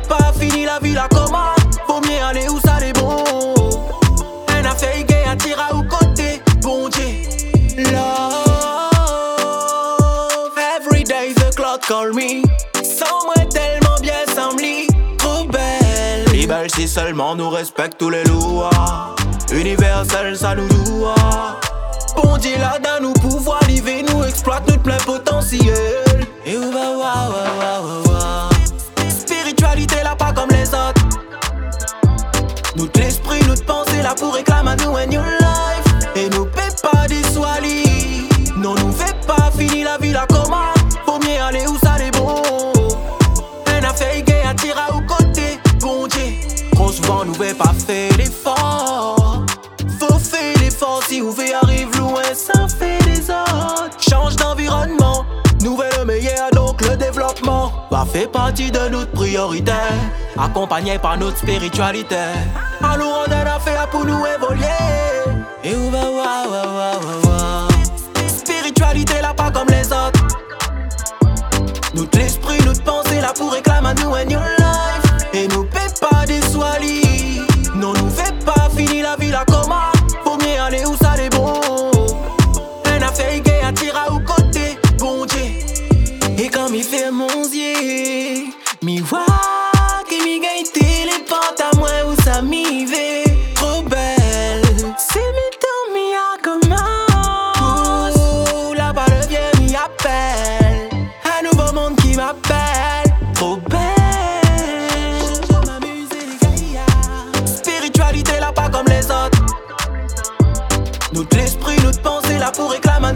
pas fini la vie là comment. Faut mieux aller où ça les bon. Un affaire gay à tirer au côté. Bon Dieu. Love. Every day the clock call me. Sans moi tellement bien semblé. Trop belle. Les belles si seulement nous respectent tous les lois. Universel ça nous doit. Bon Dieu là dans nous pouvoir vivre. Nous exploite notre plein potentiel. Et où va. Spiritualité là pas comme les autres. Notre l'esprit, notre pensée là pour réclamer à nous un new life. Et nous paie pas des soilis. Non nous fait pas finir la vie là comment. Faut mieux aller où ça les bon. Un affaire gay à tirer au côté. Bon Dieu. Trop souvent nous fait pas faire l'effort. Faut faire l'effort si vous veut arrive loin sans faire des autres. Change d'environnement. Nouvelle meilleure donc le développement va faire partie de notre priorité. Accompagné par notre spiritualité. Alors on a affaire pour nous évoluer. Et où va. Spiritualité là pas comme les autres. Notre l'esprit, notre pensée là pour réclamer à nous un new life. Et nous paie pas des soilis. Non nous fait pas finir la vie là comment. Faut mieux aller où ça les bon. Un affaire gay à tirer au côté. Bon Dieu. Et comme il fait mon Dieu, mi voit que mi gagne téléporte à moi où ça m'y va. Trop belle. C'est mi temps mi a commence. Ouh, là-bas le vieux mi appelle. Un nouveau monde qui m'appelle. Trop belle. Je m'amuse les gars. Spiritualité là pas comme les autres. Notre l'esprit, notre pensée là pour réclamer